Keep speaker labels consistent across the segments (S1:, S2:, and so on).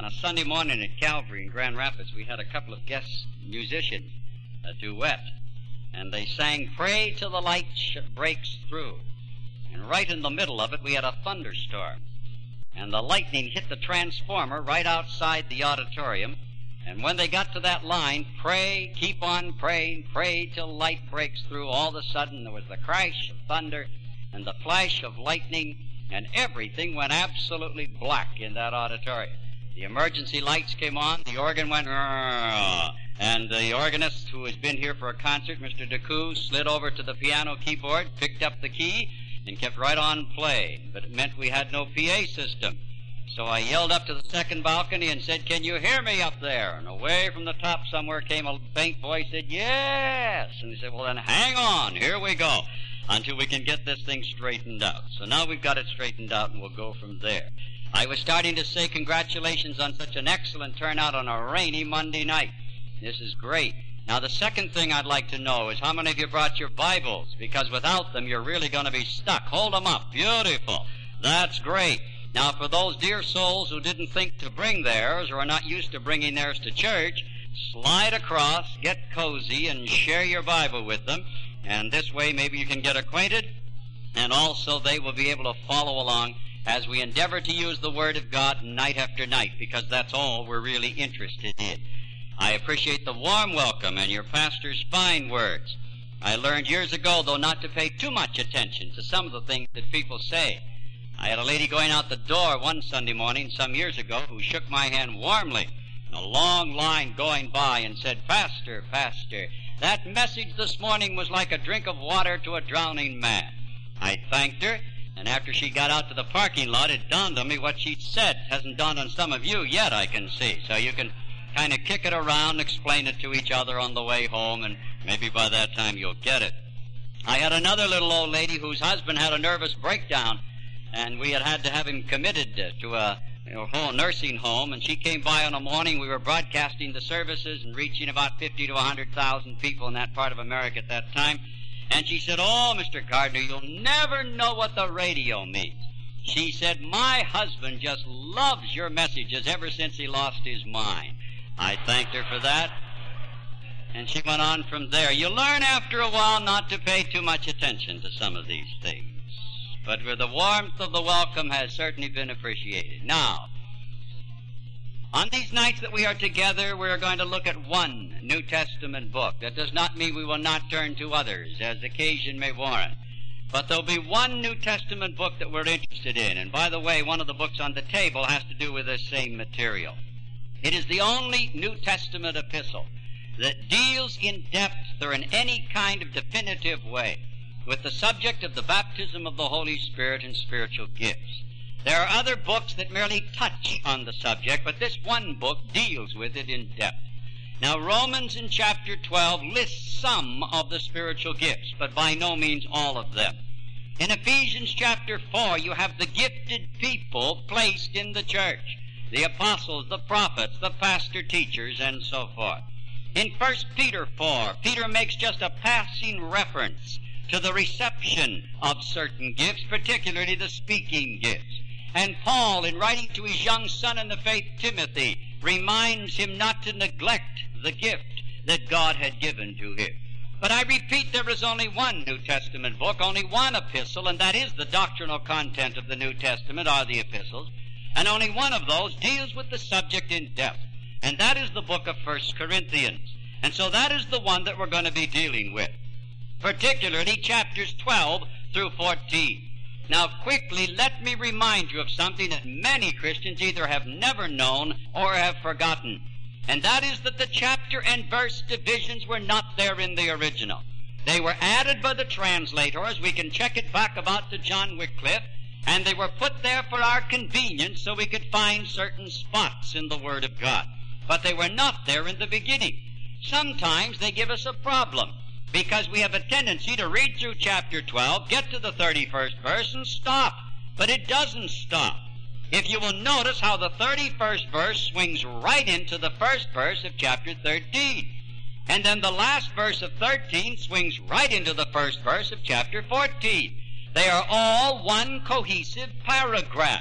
S1: Sunday morning at Calvary in Grand Rapids, we had a couple of guest musicians, a duet, and they sang "Pray Till the Light Breaks Through." And right in the middle of it, we had a thunderstorm. And the lightning hit the transformer right outside the auditorium. And when they got to that line, pray, keep on praying, pray till light breaks through, all of a sudden there was the crash of thunder and the flash of lightning, and everything went absolutely black in that auditorium. The emergency lights came on, the organ went, and the organist who has been here for a concert, Mr. DeCou, slid over to the piano keyboard, picked up the key, and kept right on playing. But it meant we had no PA system. So I yelled up to the second balcony and said, "Can you hear me up there?" And away from the top somewhere came a faint voice, said, "Yes." And he said, "Well, then hang on, here we go, until we can get this thing straightened out." So now we've got it straightened out, and we'll go from there. I was starting to say congratulations on such an excellent turnout on a rainy Monday night. This is great. Now, the second thing I'd like to know is how many of you brought your Bibles? Because without them, you're really going to be stuck. Hold them up. Beautiful. That's great. Now, for those dear souls who didn't think to bring theirs or are not used to bringing theirs to church, slide across, get cozy, and share your Bible with them. And this way, maybe you can get acquainted, and also they will be able to follow along as we endeavor to use the Word of God night after night, because that's all we're really interested in. I appreciate the warm welcome and your pastor's fine words. I learned years ago, though, not to pay too much attention to some of the things that people say. I had a lady going out the door one Sunday morning some years ago who shook my hand warmly, and a long line going by, and said, "Pastor, Pastor, that message this morning was like a drink of water to a drowning man." I thanked her, and after she got out to the parking lot, it dawned on me what she'd said. It hasn't dawned on some of you yet, I can see. So you can kind of kick it around, explain it to each other on the way home, and maybe by that time you'll get it. I had another little old lady whose husband had a nervous breakdown, and we had to have him committed to a whole nursing home, and she came by on a morning. We were broadcasting the services and reaching about 50 to 100,000 people in that part of America at that time, and she said, "Oh, Mr. Gardner, you'll never know what the radio means." She said, "My husband just loves your messages ever since he lost his mind." I thanked her for that, and she went on from there. You learn after a while not to pay too much attention to some of these things. But the warmth of the welcome has certainly been appreciated. Now, on these nights that we are together, we are going to look at one New Testament book. That does not mean we will not turn to others, as occasion may warrant. But there'll be one New Testament book that we're interested in. And by the way, one of the books on the table has to do with this same material. It is the only New Testament epistle that deals in depth or in any kind of definitive way with the subject of the baptism of the Holy Spirit and spiritual gifts. There are other books that merely touch on the subject, but this one book deals with it in depth. Now, Romans in chapter 12 lists some of the spiritual gifts, but by no means all of them. In Ephesians chapter 4, you have the gifted people placed in the church, the apostles, the prophets, the pastor teachers, and so forth. In 1 Peter 4, Peter makes just a passing reference to the reception of certain gifts, particularly the speaking gifts. And Paul, in writing to his young son in the faith, Timothy, reminds him not to neglect the gift that God had given to him. But I repeat, there is only one New Testament book, only one epistle, and that is the doctrinal content of the New Testament, are the epistles. And only one of those deals with the subject in depth, and that is the book of 1 Corinthians. And so that is the one that we're going to be dealing with, particularly chapters 12 through 14. Now, quickly, let me remind you of something that many Christians either have never known or have forgotten, and that is that the chapter and verse divisions were not there in the original. They were added by the translators. We can check it back about to John Wycliffe, and they were put there for our convenience so we could find certain spots in the Word of God. But they were not there in the beginning. Sometimes they give us a problem, because we have a tendency to read through chapter 12, get to the 31st verse, and stop. But it doesn't stop. If you will notice how the 31st verse swings right into the first verse of chapter 13. And then the last verse of 13 swings right into the first verse of chapter 14. They are all one cohesive paragraph.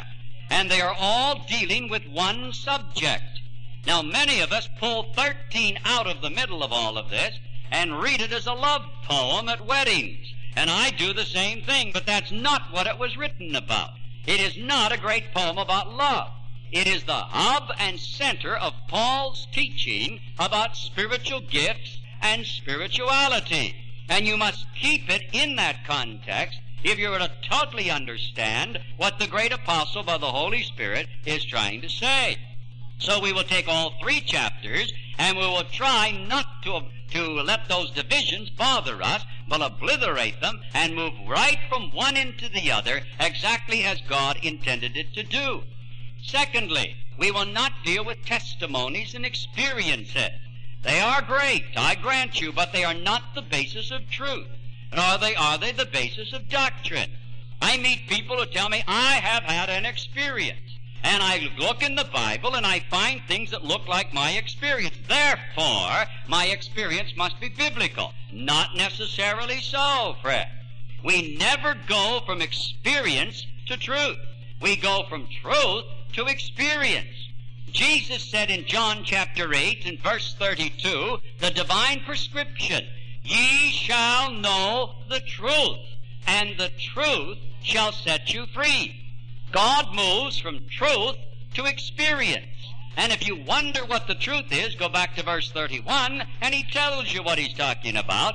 S1: and they are all dealing with one subject. Now, many of us pull 13 out of the middle of all of this and read it as a love poem at weddings. And I do the same thing, but that's not what it was written about. It is not a great poem about love. It is the hub and center of Paul's teaching about spiritual gifts and spirituality. And you must keep it in that context if you're to totally understand what the great apostle by the Holy Spirit is trying to say. So we will take all 3 chapters, and we will try not to let those divisions bother us, but obliterate them and move right from one into the other exactly as God intended it to do. Secondly, we will not deal with testimonies and experiences. They are great, I grant you, but they are not the basis of truth. Nor are they the basis of doctrine. I meet people who tell me, I have had an experience. And I look in the Bible and I find things that look like my experience. Therefore, my experience must be biblical. Not necessarily so, Fred. We never go from experience to truth. We go from truth to experience. Jesus said in John chapter 8 and verse 32, the divine prescription, ye shall know the truth, and the truth shall set you free. God moves from truth to experience. And if you wonder what the truth is, go back to verse 31, and he tells you what he's talking about.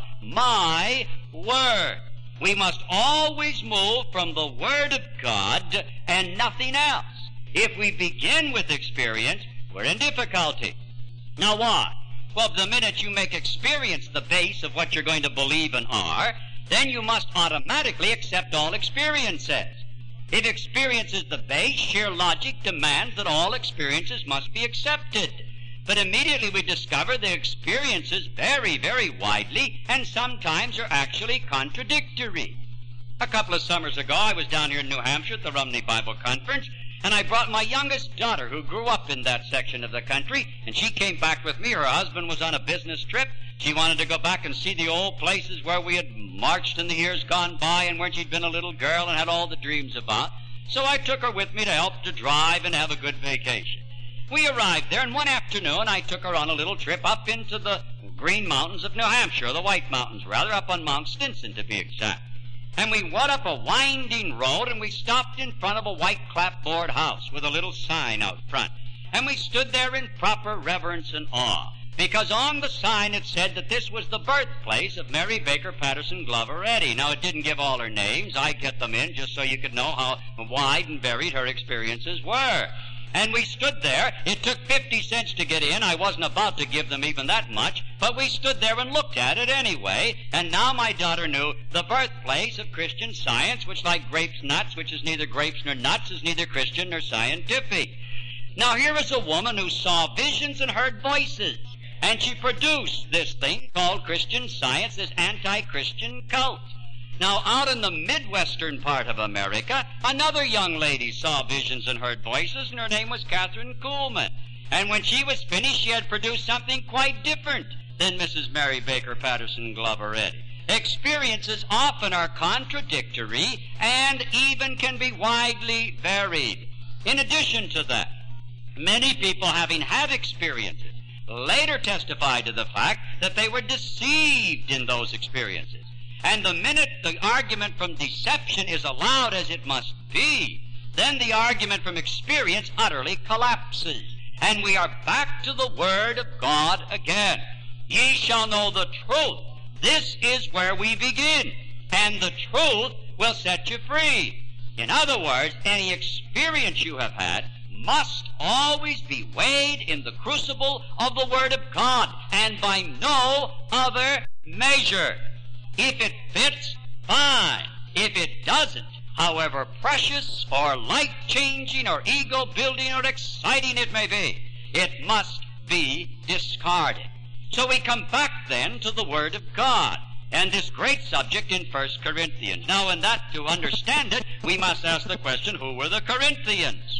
S1: My word. We must always move from the Word of God and nothing else. If we begin with experience, we're in difficulty. Now why? Well, the minute you make experience the base of what you're going to believe and are, then you must automatically accept all experiences. If experience is the base, sheer logic demands that all experiences must be accepted. But immediately we discover the experiences vary very widely and sometimes are actually contradictory. A couple of summers ago, I was down here in New Hampshire at the Rumney Bible Conference, and I brought my youngest daughter who grew up in that section of the country, and she came back with me. Her husband was on a business trip. She wanted to go back and see the old places where we had marched in the years gone by and where she'd been a little girl and had all the dreams about. So I took her with me to help to drive and have a good vacation. We arrived there, and one afternoon I took her on a little trip up into the Green Mountains of New Hampshire, or the White Mountains rather, up on Mount Stinson to be exact. And we went up a winding road, and we stopped in front of a white clapboard house with a little sign out front. And we stood there in proper reverence and awe, because on the sign it said that this was the birthplace of Mary Baker Patterson Glover Eddy. Now, it didn't give all her names. I get them in just so you could know how wide and varied her experiences were. And we stood there. It took 50 cents to get in. I wasn't about to give them even that much, but we stood there and looked at it anyway. And now my daughter knew the birthplace of Christian Science, which, like grapes nuts, which is neither grapes nor nuts, is neither Christian nor scientific. Now here is a woman who saw visions and heard voices, and she produced this thing called Christian Science, this anti-Christian cult. Now, out in the Midwestern part of America, another young lady saw visions and heard voices, and her name was Catherine Kuhlman. And when she was finished, she had produced something quite different than Mrs. Mary Baker Patterson Glover Eddy. Experiences often are contradictory and even can be widely varied. In addition to that, many people having had experiences later testified to the fact that they were deceived in those experiences. And the minute the argument from deception is allowed as it must be, then the argument from experience utterly collapses. And we are back to the Word of God again. Ye shall know the truth. This is where we begin. And the truth will set you free. In other words, any experience you have had must always be weighed in the crucible of the Word of God, and by no other measure. If it fits, fine. If it doesn't, however precious or life-changing or ego-building or exciting it may be, it must be discarded. So we come back then to the Word of God and this great subject in 1 Corinthians. Now, in that, to understand it, we must ask the question, who were the Corinthians?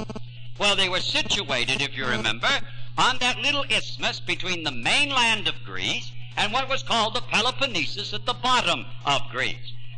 S1: Well, they were situated, if you remember, on that little isthmus between the mainland of Greece and what was called the Peloponnesus at the bottom of Greece.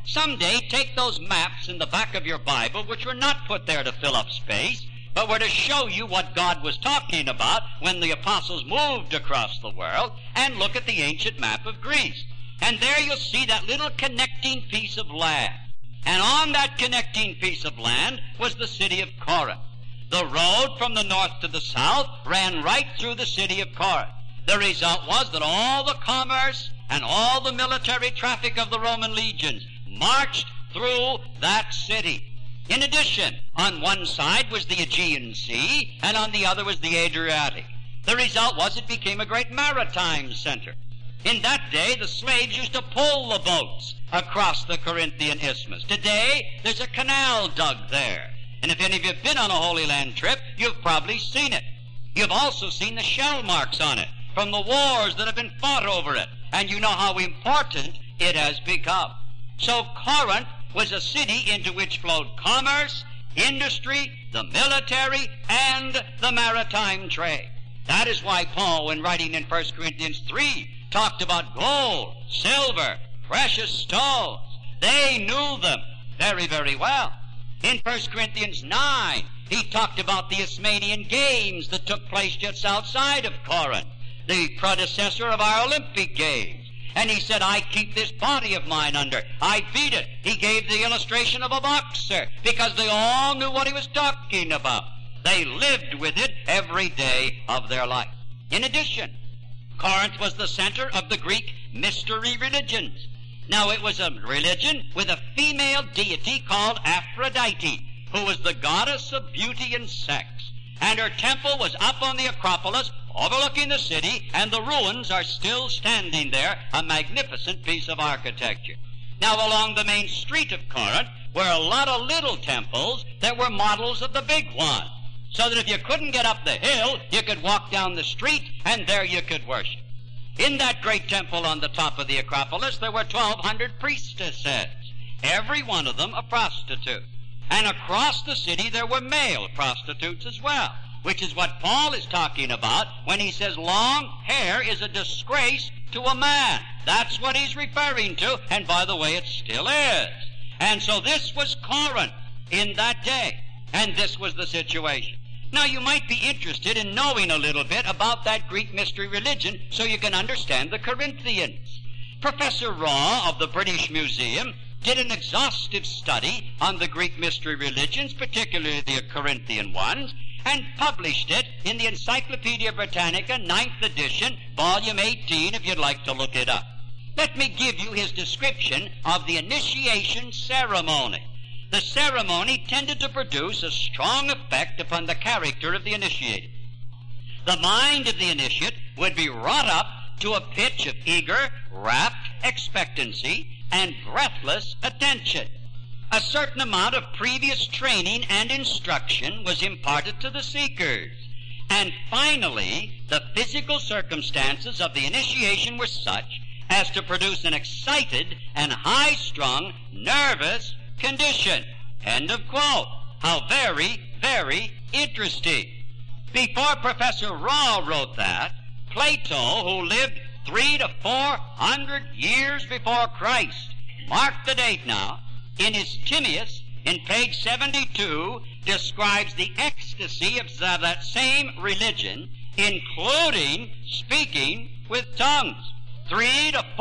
S1: Someday take those maps in the back of your Bible, which were not put there to fill up space, but were to show you what God was talking about when the apostles moved across the world, and look at the ancient map of Greece. And there you'll see that little connecting piece of land. And on that connecting piece of land was the city of Corinth. The road from the north to the south ran right through the city of Corinth. The result was that all the commerce and all the military traffic of the Roman legions marched through that city. In addition, on one side was the Aegean Sea, and on the other was the Adriatic. The result was it became a great maritime center. In that day, the slaves used to pull the boats across the Corinthian isthmus. Today, there's a canal dug there. And if any of you have been on a Holy Land trip, you've probably seen it. You've also seen the shell marks on it from the wars that have been fought over it. And you know how important it has become. So Corinth was a city into which flowed commerce, industry, the military, and the maritime trade. That is why Paul, when writing in 1 Corinthians 3, talked about gold, silver, precious stones. They knew them very, very well. In 1 Corinthians 9, he talked about the Isthmian Games that took place just outside of Corinth, the predecessor of our Olympic Games. And he said, I keep this body of mine under. I feed it. He gave the illustration of a boxer because they all knew what he was talking about. They lived with it every day of their life. In addition, Corinth was the center of the Greek mystery religions. Now, it was a religion with a female deity called Aphrodite, who was the goddess of beauty and sex. And her temple was up on the Acropolis, overlooking the city, and the ruins are still standing there, a magnificent piece of architecture. Now, along the main street of Corinth were a lot of little temples that were models of the big one, so that if you couldn't get up the hill, you could walk down the street, and there you could worship. In that great temple on the top of the Acropolis, there were 1,200 priestesses, every one of them a prostitute. And across the city, there were male prostitutes as well, which is what Paul is talking about when he says long hair is a disgrace to a man. That's what he's referring to, and by the way, it still is. And so this was Corinth in that day, and this was the situation. Now, you might be interested in knowing a little bit about that Greek mystery religion so you can understand the Corinthians. Professor Raw of the British Museum did an exhaustive study on the Greek mystery religions, particularly the Corinthian ones, and published it in the Encyclopedia Britannica, 9th edition, volume 18, if you'd like to look it up. Let me give you his description of the initiation ceremony. The ceremony tended to produce a strong effect upon the character of the initiated. The mind of the initiate would be wrought up to a pitch of eager, rapt expectancy and breathless attention. A certain amount of previous training and instruction was imparted to the seekers. And finally, the physical circumstances of the initiation were such as to produce an excited and high-strung, nervous condition. End of quote. How very, very interesting. Before Professor Raw wrote that, Plato, who lived 300 to 400 years before Christ, mark the date now, in his Timaeus, in page 72, describes the ecstasy of that same religion, including speaking with tongues. 300 to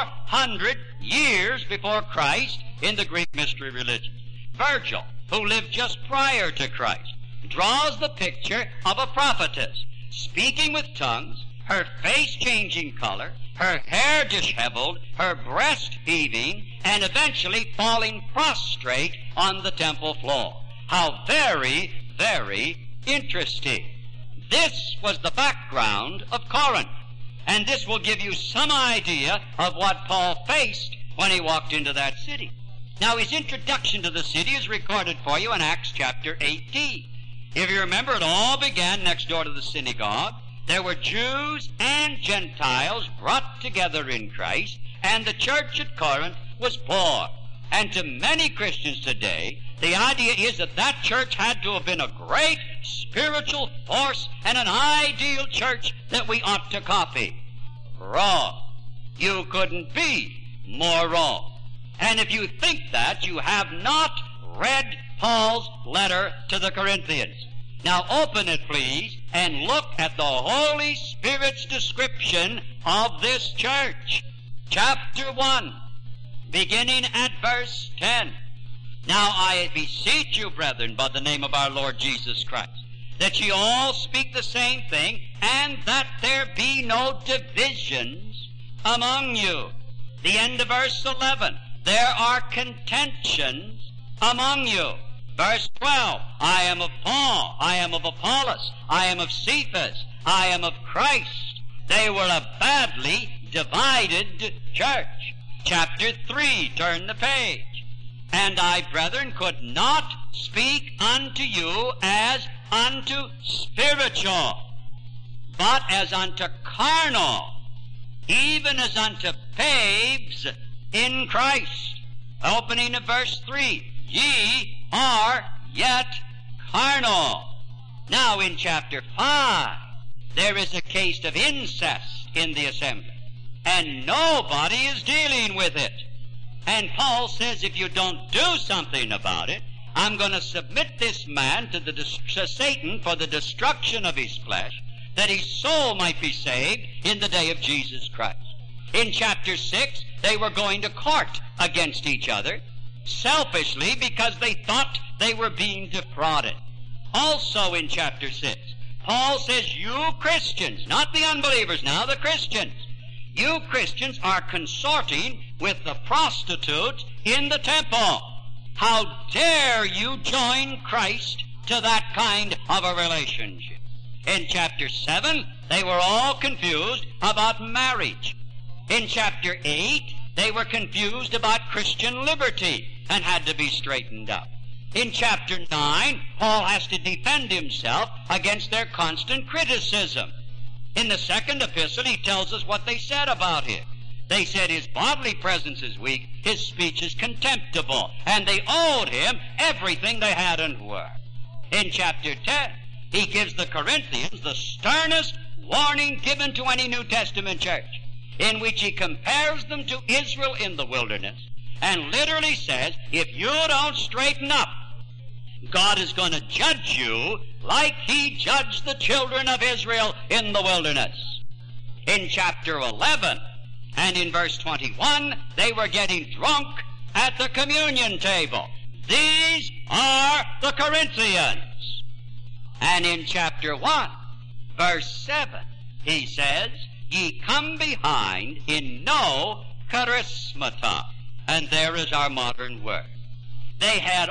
S1: 400 years before Christ in the Greek mystery religion. Virgil, who lived just prior to Christ, draws the picture of a prophetess speaking with tongues, her face changing color, her hair disheveled, her breast heaving, and eventually falling prostrate on the temple floor. How very, very interesting. This was the background of Corinth, and this will give you some idea of what Paul faced when he walked into that city. Now, his introduction to the city is recorded for you in Acts chapter 18. If you remember, it all began next door to the synagogue. There were Jews and Gentiles brought together in Christ, and the church at Corinth was born. And to many Christians today, the idea is that that church had to have been a great spiritual force and an ideal church that we ought to copy. Wrong. You couldn't be more wrong. And if you think that, you have not read Paul's letter to the Corinthians. Now open it, please, and look at the Holy Spirit's description of this church. Chapter 1, beginning at verse 10. Now I beseech you, brethren, by the name of our Lord Jesus Christ, that ye all speak the same thing, and that there be no divisions among you. The end of verse 11. There are contentions among you. Verse 12. I am of Paul, I am of Apollos, I am of Cephas, I am of Christ. They were a badly divided church. Chapter 3, turn the page. And I, brethren, could not speak unto you as unto spiritual, but as unto carnal, even as unto babes in Christ. Opening of verse 3, ye are yet carnal. Now in chapter 5, there is a case of incest in the assembly, and nobody is dealing with it. And Paul says, if you don't do something about it, I'm going to submit this man to Satan for the destruction of his flesh, that his soul might be saved in the day of Jesus Christ. In chapter 6, they were going to court against each other, selfishly, because they thought they were being defrauded. Also in chapter 6, Paul says, you Christians, not the unbelievers now, the Christians, you Christians are consorting with the prostitute in the temple. How dare you join Christ to that kind of a relationship? In chapter 7, they were all confused about marriage. In chapter 8, they were confused about Christian liberty and had to be straightened up. In chapter 9, Paul has to defend himself against their constant criticism. In the second epistle, he tells us what they said about him. They said his bodily presence is weak, his speech is contemptible, and they owed him everything they had and were. In chapter 10, he gives the Corinthians the sternest warning given to any New Testament church, in which he compares them to Israel in the wilderness, and literally says, if you don't straighten up, God is going to judge you like he judged the children of Israel in the wilderness. In chapter 11 and in verse 21, they were getting drunk at the communion table. These are the Corinthians. And in chapter 1, verse 7, he says, ye come behind in no charismata. And there is our modern word. They had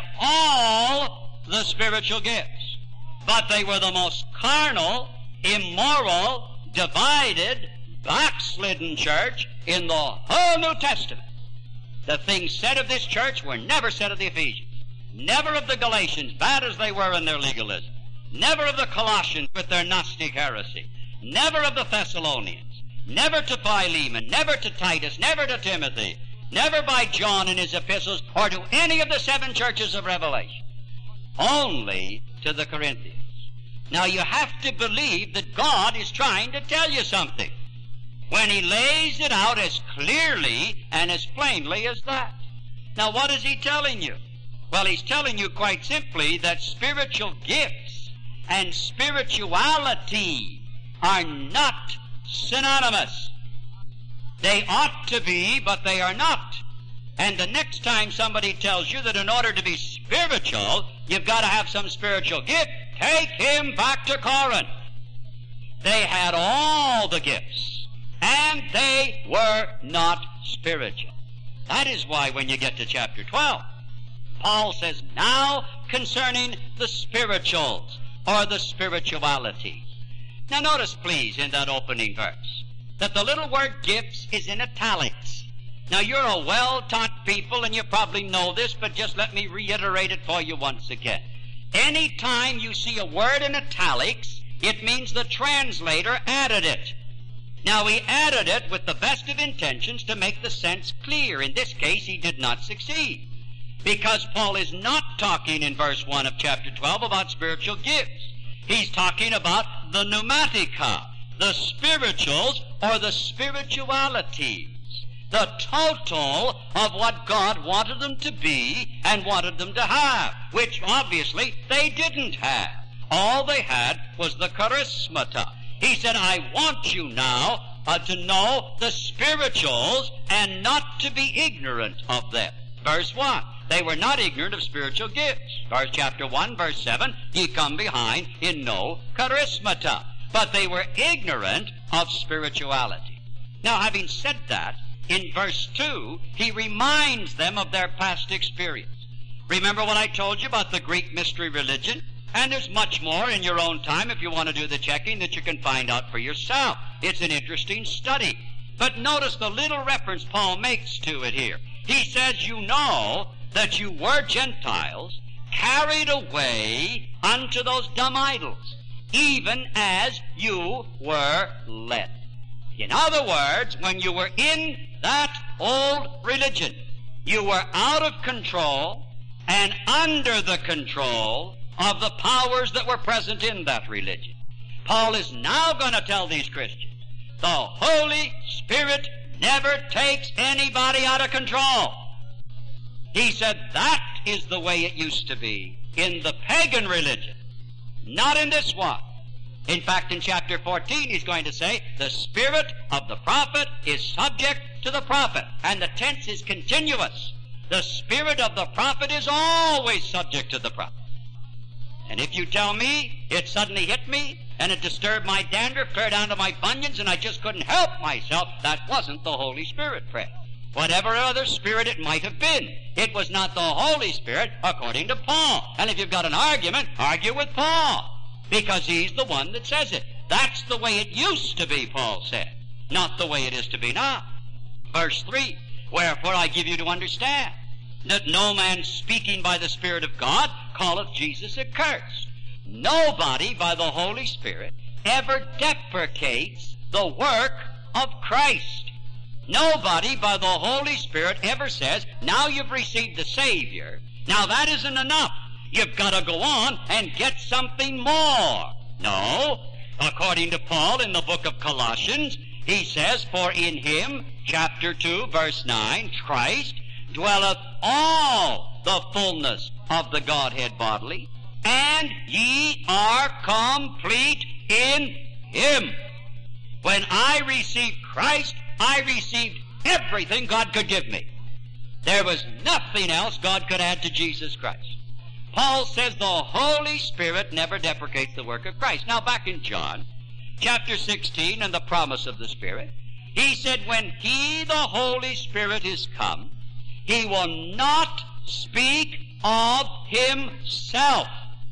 S1: all the spiritual gifts, but they were the most carnal, immoral, divided, backslidden church in the whole New Testament. The things said of this church were never said of the Ephesians, never of the Galatians, bad as they were in their legalism, never of the Colossians with their Gnostic heresy, never of the Thessalonians, never to Philemon, never to Titus, never to Timothy, never by John in his epistles, or to any of the 7 churches of Revelation. Only to the Corinthians. Now you have to believe that God is trying to tell you something when he lays it out as clearly and as plainly as that. Now what is he telling you? Well, he's telling you quite simply that spiritual gifts and spirituality are not synonymous. They ought to be, but they are not. And the next time somebody tells you that in order to be spiritual, you've got to have some spiritual gift, take him back to Corinth. They had all the gifts, and they were not spiritual. That is why when you get to chapter 12, Paul says, now concerning the spirituals, or the spirituality. Now notice, please, in that opening verse, that the little word gifts is in italics. Now you're a well-taught people, and you probably know this, but just let me reiterate it for you once again. Any time you see a word in italics, it means the translator added it. Now he added it with the best of intentions to make the sense clear. In this case, he did not succeed, because Paul is not talking in verse 1 of chapter 12 about spiritual gifts. He's talking about the pneumatica, the spirituals or the spiritualities. the total of what God wanted them to be and wanted them to have, which obviously they didn't have. All they had was the charismata. He said, I want you now to know the spirituals and not to be ignorant of them. Verse 1, they were not ignorant of spiritual gifts. Verse chapter 1, verse 7, ye come behind in no charismata. But they were ignorant of spirituality. Now, having said that, in verse 2, he reminds them of their past experience. Remember what I told you about the Greek mystery religion? And there's much more in your own time, if you want to do the checking, that you can find out for yourself. It's an interesting study. But notice the little reference Paul makes to it here. He says, you know that you were Gentiles, carried away unto those dumb idols, even as you were led. In other words, when you were in that old religion, you were out of control and under the control of the powers that were present in that religion. Paul is now going to tell these Christians, the Holy Spirit never takes anybody out of control. He said that is the way it used to be in the pagan religion, not in this one. In fact, in chapter 14, he's going to say, the spirit of the prophet is subject to the prophet. And the tense is continuous. The spirit of the prophet is always subject to the prophet. And if you tell me it suddenly hit me and it disturbed my dander, clear down to my bunions, and I just couldn't help myself, that wasn't the Holy Spirit, friend. Whatever other spirit it might have been, it was not the Holy Spirit according to Paul. And if you've got an argument, argue with Paul, because he's the one that says it. That's the way it used to be, Paul said, not the way it is to be now. Verse 3, wherefore I give you to understand that no man speaking by the Spirit of God calleth Jesus accursed. Nobody by the Holy Spirit ever deprecates the work of Christ. Nobody by the Holy Spirit ever says, now you've received the Savior, now that isn't enough. You've got to go on and get something more. No. According to Paul in the book of Colossians, he says, for in him, chapter 2, verse 9, Christ dwelleth all the fullness of the Godhead bodily, and ye are complete in him. When I received Christ, I received everything God could give me. There was nothing else God could add to Jesus Christ. Paul says the Holy Spirit never deprecates the work of Christ. Now back in John, chapter 16, and the promise of the Spirit, he said when he, the Holy Spirit, is come, he will not speak of himself.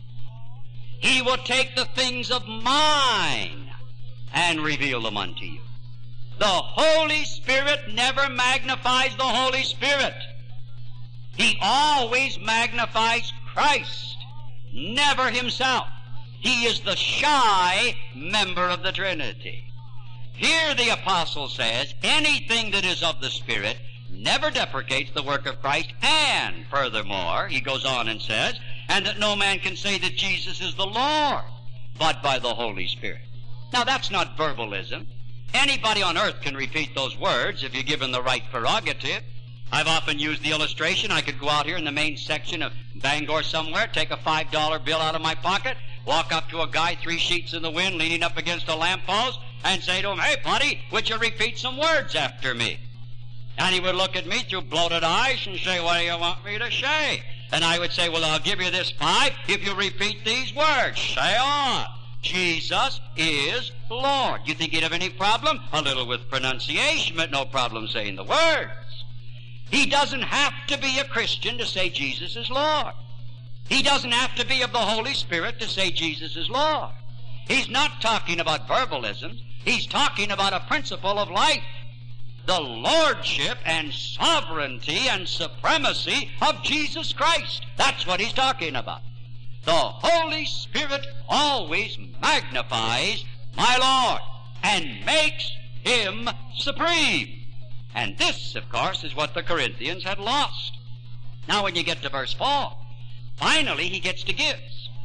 S1: He will take the things of mine and reveal them unto you. The Holy Spirit never magnifies the Holy Spirit. He always magnifies Christ, never himself. He is the shy member of the Trinity. Here the apostle says, anything that is of the Spirit never deprecates the work of Christ, and furthermore, he goes on and says, and that no man can say that Jesus is the Lord, but by the Holy Spirit. Now that's not verbalism. Anybody on earth can repeat those words if you're given the right prerogative. I've often used the illustration. I could go out here in the main section of Bangor somewhere, take a $5 bill out of my pocket, walk up to a guy 3 sheets in the wind leaning up against a lamppost, and say to him, hey, buddy, would you repeat some words after me? And he would look at me through bloated eyes and say, what do you want me to say? And I would say, well, I'll give you this 5 if you repeat these words. Say on. Jesus is Lord. You think he'd have any problem? A little with pronunciation, but no problem saying the words. He doesn't have to be a Christian to say Jesus is Lord. He doesn't have to be of the Holy Spirit to say Jesus is Lord. He's not talking about verbalism. He's talking about a principle of life. The lordship and sovereignty and supremacy of Jesus Christ. That's what he's talking about. The Holy Spirit always magnifies my Lord and makes him supreme. And this, of course, is what the Corinthians had lost. Now when you get to verse 4, finally he gets to gifts.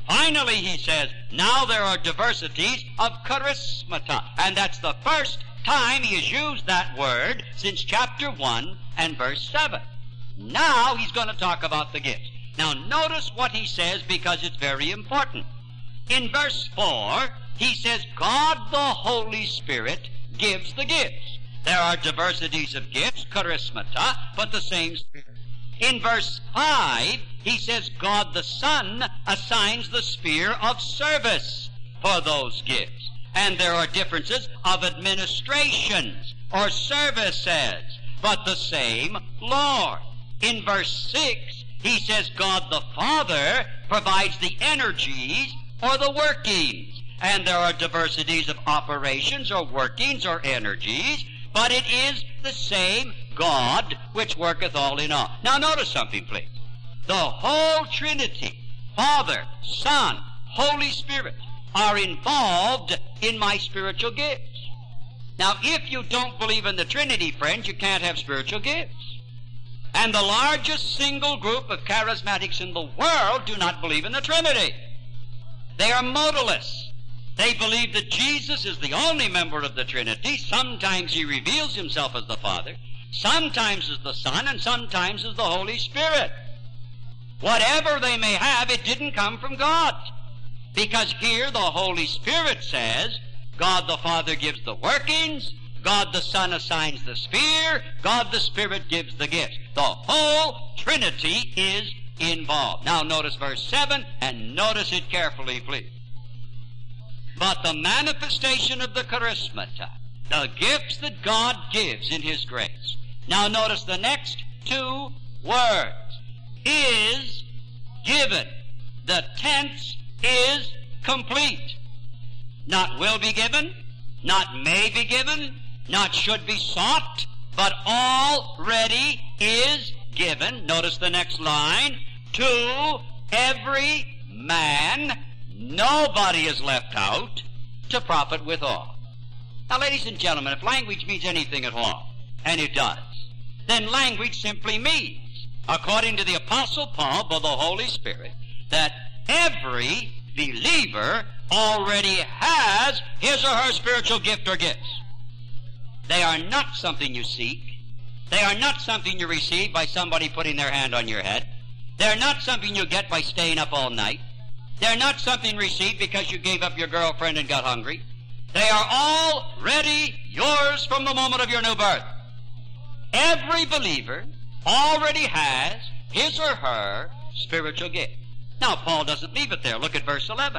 S1: Finally, he says, now there are diversities of charismata. And that's the first time he has used that word since chapter 1 and verse 7. Now he's going to talk about the gifts. Now notice what he says, because it's very important. In verse 4, he says, God the Holy Spirit gives the gifts. There are diversities of gifts, charismata, but the same Spirit. In verse 5, he says, God the Son assigns the sphere of service for those gifts. And there are differences of administrations or services, but the same Lord. In verse 6, he says God the Father provides the energies or the workings. And there are diversities of operations or workings or energies, but it is the same God which worketh all in all. Now notice something, please. The whole Trinity, Father, Son, Holy Spirit, are involved in my spiritual gifts. Now, if you don't believe in the Trinity, friends, you can't have spiritual gifts. And the largest single group of charismatics in the world do not believe in the Trinity. They are modalists. They believe that Jesus is the only member of the Trinity. Sometimes he reveals himself as the Father, sometimes as the Son, and sometimes as the Holy Spirit. Whatever they may have, it didn't come from God. Because here the Holy Spirit says, God the Father gives the workings, God the Son assigns the sphere, God the Spirit gives the gifts. The whole Trinity is involved. Now notice verse 7, and notice it carefully, please. But the manifestation of the charismata, the gifts that God gives in his grace. Now notice the next two words. Is given. The tense is complete. Not will be given, not may be given, not should be sought, but already is given. Notice the next line. To every man, nobody is left out, to profit withal. Now, ladies and gentlemen, if language means anything at all, and it does, then language simply means, according to the Apostle Paul by the Holy Spirit, that every believer already has his or her spiritual gift or gifts. They are not something you seek. They are not something you receive by somebody putting their hand on your head. They're not something you get by staying up all night. They're not something received because you gave up your girlfriend and got hungry. They are already yours from the moment of your new birth. Every believer already has his or her spiritual gift. Now, Paul doesn't leave it there. Look at verse 11.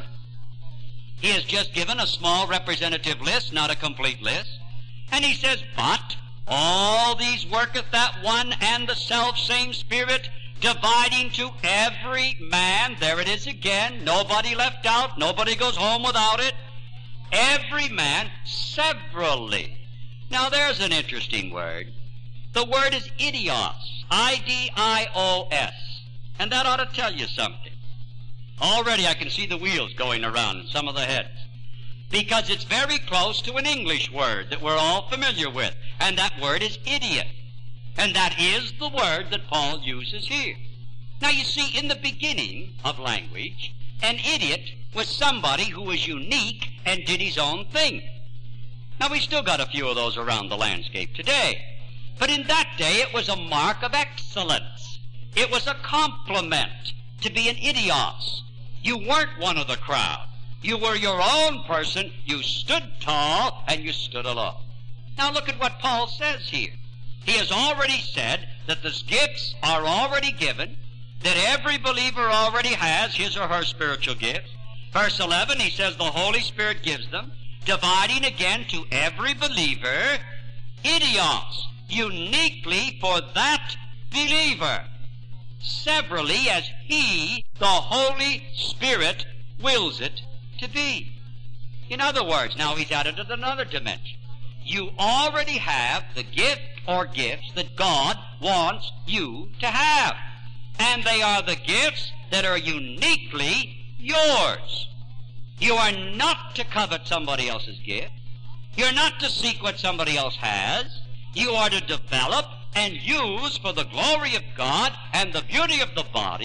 S1: He has just given a small representative list, not a complete list. And he says, but all these worketh that one and the self-same Spirit, dividing to every man. There it is again. Nobody left out. Nobody goes home without it. Every man severally. Now, there's an interesting word. The word is idios. I-D-I-O-S. And that ought to tell you something. Already I can see the wheels going around in some of the heads. Because it's very close to an English word that we're all familiar with. And that word is idiot. And that is the word that Paul uses here. Now you see, in the beginning of language, an idiot was somebody who was unique and did his own thing. Now we still got a few of those around the landscape today. But in that day it was a mark of excellence. It was a compliment to be an idios. You weren't one of the crowd. You were your own person. You stood tall and you stood alone. Now look at what Paul says here. He has already said that the gifts are already given, that every believer already has his or her spiritual gifts. Verse 11, he says the Holy Spirit gives them, dividing again to every believer, idios, uniquely for that believer, severally as he, the Holy Spirit, wills it to be. In other words, now he's added another dimension. You already have the gift or gifts that God wants you to have. And they are the gifts that are uniquely yours. You are not to covet somebody else's gift. You're not to seek what somebody else has. You are to develop and use for the glory of God and the beauty of the body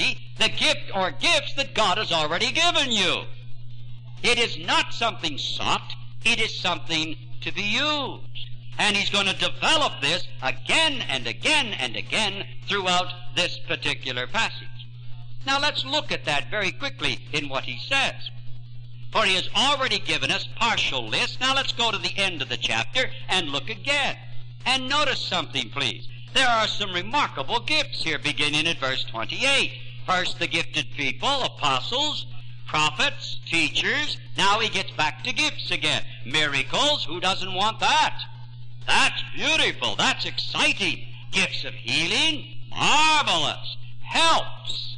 S1: the gift or gifts that God has already given you. It is not something sought. It is something to be used. And he's going to develop this again and again and again throughout this particular passage. Now let's look at that very quickly in what he says. For he has already given us partial lists. Now let's go to the end of the chapter and look again. And notice something, please. There are some remarkable gifts here, beginning at verse 28. First, the gifted people, apostles, prophets, teachers. Now he gets back to gifts again. Miracles, who doesn't want that? That's beautiful. That's exciting. Gifts of healing, marvelous. Helps.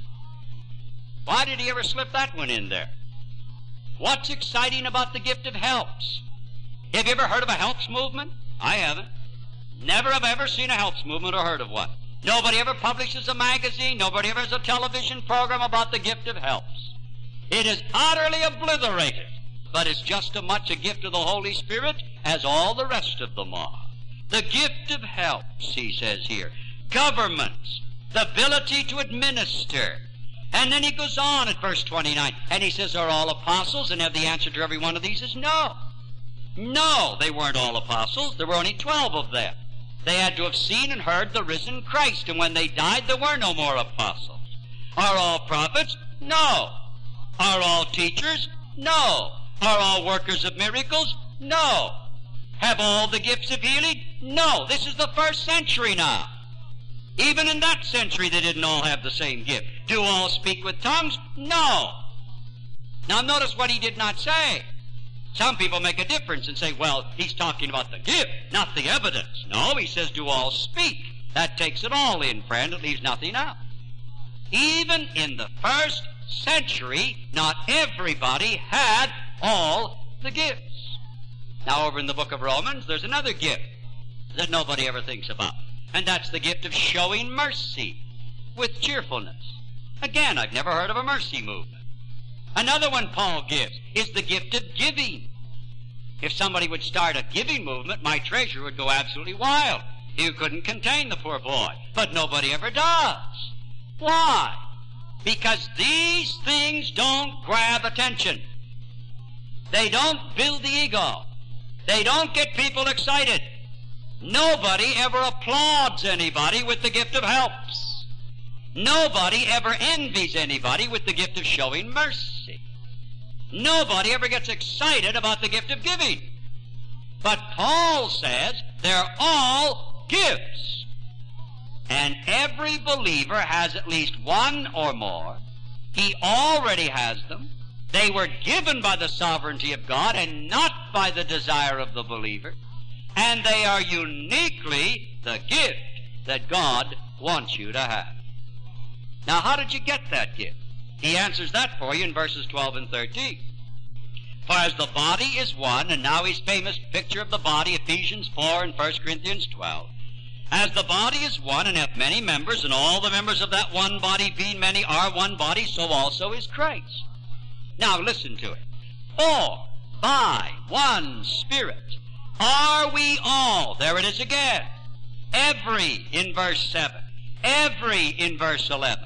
S1: Why did he ever slip that one in there? What's exciting about the gift of helps? Have you ever heard of a helps movement? I haven't. Never have ever seen a helps movement or heard of one. Nobody ever publishes a magazine. Nobody ever has a television program about the gift of helps. It is utterly obliterated, but it's just as much a gift of the Holy Spirit as all the rest of them are. The gift of helps, he says here. Governments, the ability to administer. And then he goes on at verse 29, and he says, are all apostles? And the answer to every one of these is no. No, they weren't all apostles. There were only 12 of them. They had to have seen and heard the risen Christ, and when they died, there were no more apostles. Are all prophets? No. Are all teachers? No. Are all workers of miracles? No. Have all the gifts of healing? No. This is the first century now. Even in that century, they didn't all have the same gift. Do all speak with tongues? No. Now notice what he did not say. Some people make a difference and say, well, he's talking about the gift, not the evidence. No, he says, do all speak. That takes it all in, friend. It leaves nothing out. Even in the first century, not everybody had all the gifts. Now, over in the book of Romans, there's another gift that nobody ever thinks about, and that's the gift of showing mercy with cheerfulness. Again, I've never heard of a mercy movement. Another one Paul gives is the gift of giving. If somebody would start a giving movement, my treasurer would go absolutely wild. He couldn't contain the poor boy. But nobody ever does. Why? Because these things don't grab attention. They don't build the ego. They don't get people excited. Nobody ever applauds anybody with the gift of helps. Nobody ever envies anybody with the gift of showing mercy. Nobody ever gets excited about the gift of giving. But Paul says they're all gifts. And every believer has at least one or more. He already has them. They were given by the sovereignty of God and not by the desire of the believer. And they are uniquely the gift that God wants you to have. Now, how did you get that gift? He answers that for you in verses 12 and 13. For as the body is one, and now his famous picture of the body, Ephesians 4 and 1 Corinthians 12. As the body is one and hath many members, and all the members of that one body being many are one body, so also is Christ. Now listen to it. For by one Spirit are we all, there it is again, every in verse 7, every in verse 11,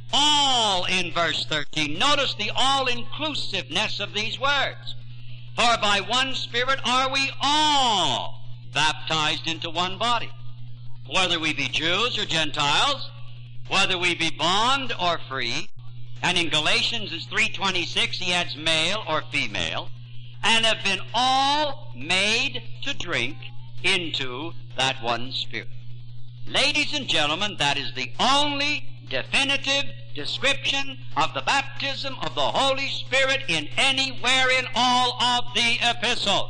S1: all in verse 13. Notice the all-inclusiveness of these words. For by one Spirit are we all baptized into one body, whether we be Jews or Gentiles, whether we be bond or free. And in Galatians 3:26 he adds male or female, and have been all made to drink into that one Spirit. Ladies and gentlemen, that is the only definitive description of the baptism of the Holy Spirit in anywhere in all of the epistles.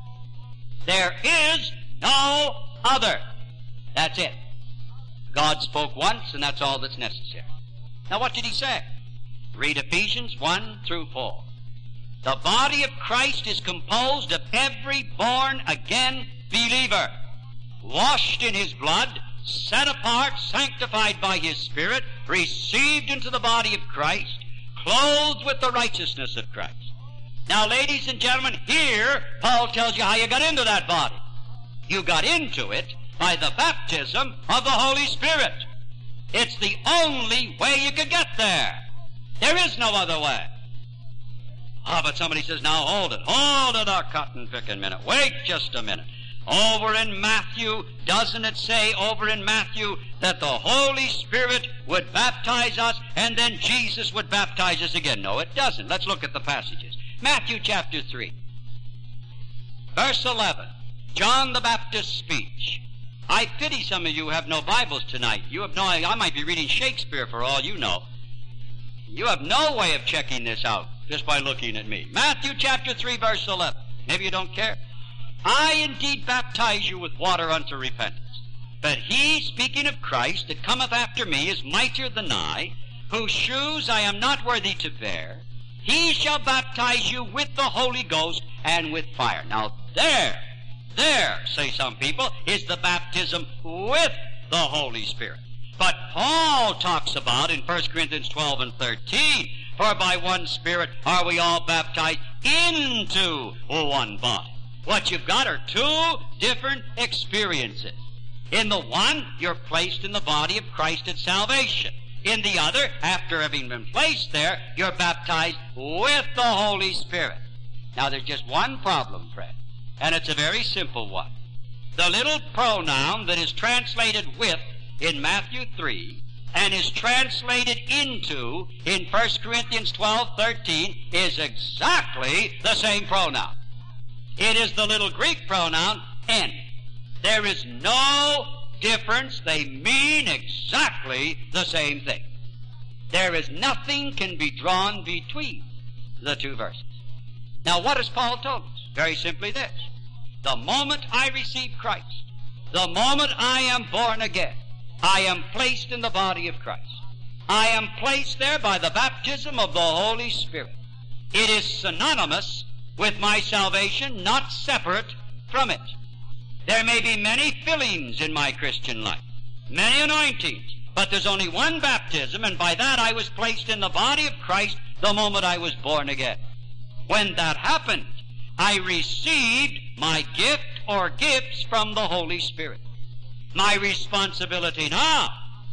S1: There is no other. That's it. God spoke once, and that's all that's necessary. Now what did he say? Read Ephesians 1 through 4. The body of Christ is composed of every born-again believer, washed in his blood, set apart, sanctified by his Spirit, received into the body of Christ, clothed with the righteousness of Christ. Now, ladies and gentlemen, here Paul tells you how you got into that body. You got into it by the baptism of the Holy Spirit. It's the only way you could get there. There is no other way. Ah, but somebody says, now hold it, a cotton-picking minute. Wait just a minute. Over in Matthew, doesn't it say over in Matthew that the Holy Spirit would baptize us and then Jesus would baptize us again? No, it doesn't. Let's look at the passages. Matthew chapter 3, verse 11, John the Baptist's speech. I pity some of you who have no Bibles tonight. You have no, I might be reading Shakespeare for all you know. You have no way of checking this out just by looking at me. Matthew chapter 3, verse 11. Maybe you don't care. I indeed baptize you with water unto repentance. But he, speaking of Christ, that cometh after me is mightier than I, whose shoes I am not worthy to bear. He shall baptize you with the Holy Ghost and with fire. Now there, say some people, is the baptism with the Holy Spirit. But Paul talks about in 1 Corinthians 12 and 13, for by one Spirit are we all baptized into one body. What you've got are two different experiences. In the one, you're placed in the body of Christ at salvation. In the other, after having been placed there, you're baptized with the Holy Spirit. Now there's just one problem, Fred, and it's a very simple one. The little pronoun that is translated with in Matthew 3 and is translated into in 1 Corinthians 12:13 is exactly the same pronoun. It is the little Greek pronoun en. There is no difference. They mean exactly the same thing. There is nothing can be drawn between the two verses. Now what has Paul told us? Very simply this. The moment I receive Christ, the moment I am born again, I am placed in the body of Christ. I am placed there by the baptism of the Holy Spirit. It is synonymous with my salvation, not separate from it. There may be many fillings in my Christian life, many anointings, but there's only one baptism, and by that I was placed in the body of Christ the moment I was born again. When that happened, I received my gift or gifts from the Holy Spirit. My responsibility now,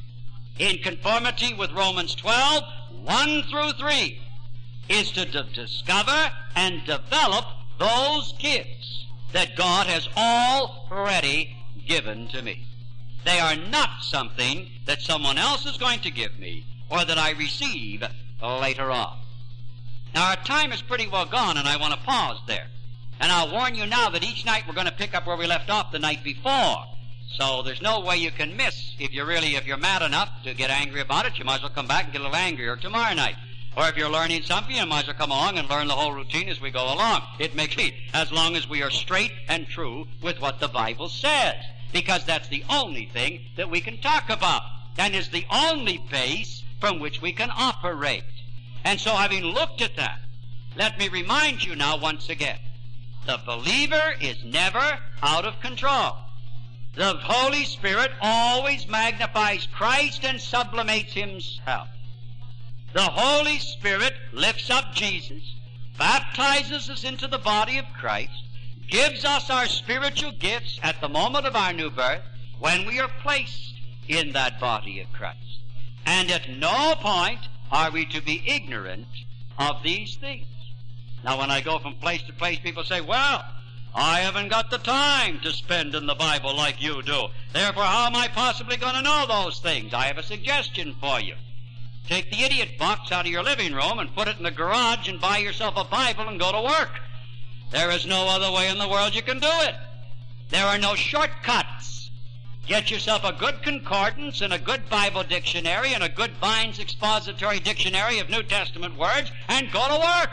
S1: in conformity with Romans 12, 1 through 3, is to discover and develop those gifts that God has already given to me. They are not something that someone else is going to give me or that I receive later on. Now, our time is pretty well gone, and I want to pause there. And I'll warn you now that each night we're going to pick up where we left off the night before. So there's no way you can miss. If you're mad enough to get angry about it, you might as well come back and get a little angrier tomorrow night. Or if you're learning something, you might as well come along and learn the whole routine as we go along. It makes it, as long as we are straight and true with what the Bible says. Because that's the only thing that we can talk about. And is the only base from which we can operate. And so having looked at that, let me remind you now once again. The believer is never out of control. The Holy Spirit always magnifies Christ and sublimates himself. The Holy Spirit lifts up Jesus, baptizes us into the body of Christ, gives us our spiritual gifts at the moment of our new birth when we are placed in that body of Christ. And at no point are we to be ignorant of these things. Now, when I go from place to place, people say, well, I haven't got the time to spend in the Bible like you do. Therefore, how am I possibly going to know those things? I have a suggestion for you. Take the idiot box out of your living room and put it in the garage and buy yourself a Bible and go to work. There is no other way in the world you can do it. There are no shortcuts. Get yourself a good concordance and a good Bible dictionary and a good Vine's Expository Dictionary of New Testament words and go to work.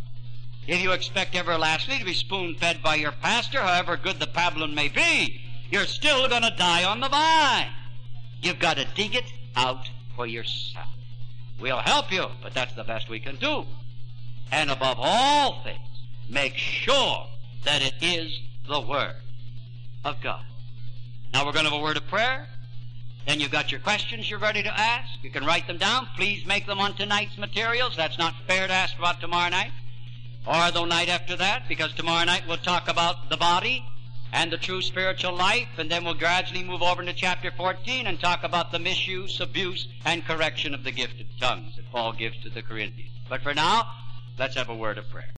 S1: If you expect everlastingly to be spoon-fed by your pastor, however good the pabulum may be, you're still going to die on the vine. You've got to dig it out for yourself. We'll help you, but that's the best we can do. And above all things, make sure that it is the Word of God. Now we're going to have a word of prayer. Then you've got your questions you're ready to ask. You can write them down. Please make them on tonight's materials. That's not fair to ask about tomorrow night or the night after that, because tomorrow night we'll talk about the body and the true spiritual life, and then we'll gradually move over into chapter 14 and talk about the misuse, abuse, and correction of the gift of tongues that Paul gives to the Corinthians. But for now, let's have a word of prayer.